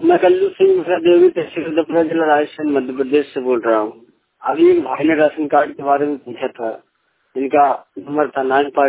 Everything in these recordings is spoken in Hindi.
मैं कल्लू सिंह देवी तहसील दपरा जिला राजस्थान मध्य प्रदेश से बोल रहा हूँ। अभी एक भाई ने राशन कार्ड के बारे में पूछा था, इनका नंबर था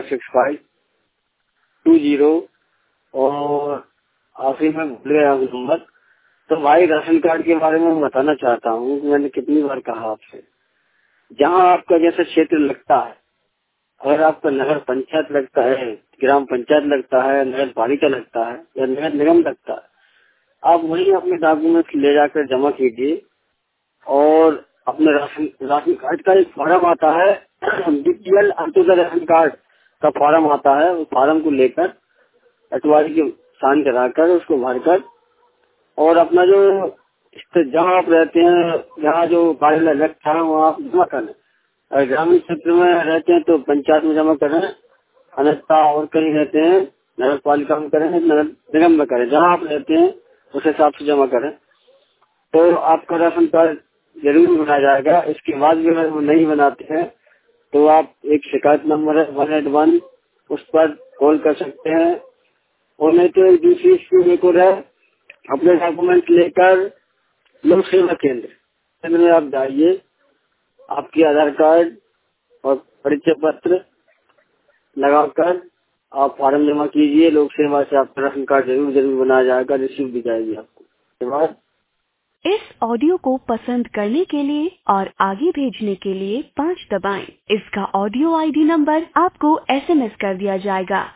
956520 और आखिरी में भूल गया नंबर। तो भाई राशन कार्ड के बारे में बताना चाहता हूँ। मैंने कितनी बार कहा आपसे, जहाँ आपका जैसा क्षेत्र लगता है, अगर आपका नगर पंचायत लगता है, ग्राम पंचायत लगता है, नगर पालिका लगता है या नगर निगम लगता है, आप वहीं अपने डॉक्यूमेंट ले जाकर जमा कीजिए। और अपने राशन कार्ड का एक फॉर्म आता है, बीपीएल अंत्योदय राशन कार्ड का फॉर्म आता है। उस फॉर्म को लेकर अटवारी के साइन कराकर उसको भरकर और अपना जो जहाँ आप रहते हैं, जहाँ जो कार्यालय लगता है वहाँ आप जमा करें। अगर ग्रामीण क्षेत्र में रहते हैं तो पंचायत में जमा करें, अन्यथा और कहीं रहते हैं नगर पालिका में करें, नगर निगम में करें। जहाँ आप रहते हैं उस हिसाब से जमा करें तो आपका राशन कार्ड जरूर बनाया जाएगा। इसके बाद भी अगर वो नहीं बनाते हैं तो आप एक शिकायत नंबर है 181, उस पर कॉल कर सकते हैं। और नहीं तो एक दूसरी स्कीम एक और है, अपने डॉक्यूमेंट लेकर लोक सेवा केंद्र में आप जाइए, आपकी आधार कार्ड और परिचय पत्र लगाकर आप फॉर्म जमा कीजिए। लोक सेवा से आपका राशन कार्ड जरूर बनाया जाएगा, रिसीव दी जाएगी आपको। धन्यवाद। इस ऑडियो को पसंद करने के लिए और आगे भेजने के लिए 5 दबाएं। इसका ऑडियो आईडी नंबर आपको एसएमएस कर दिया जाएगा।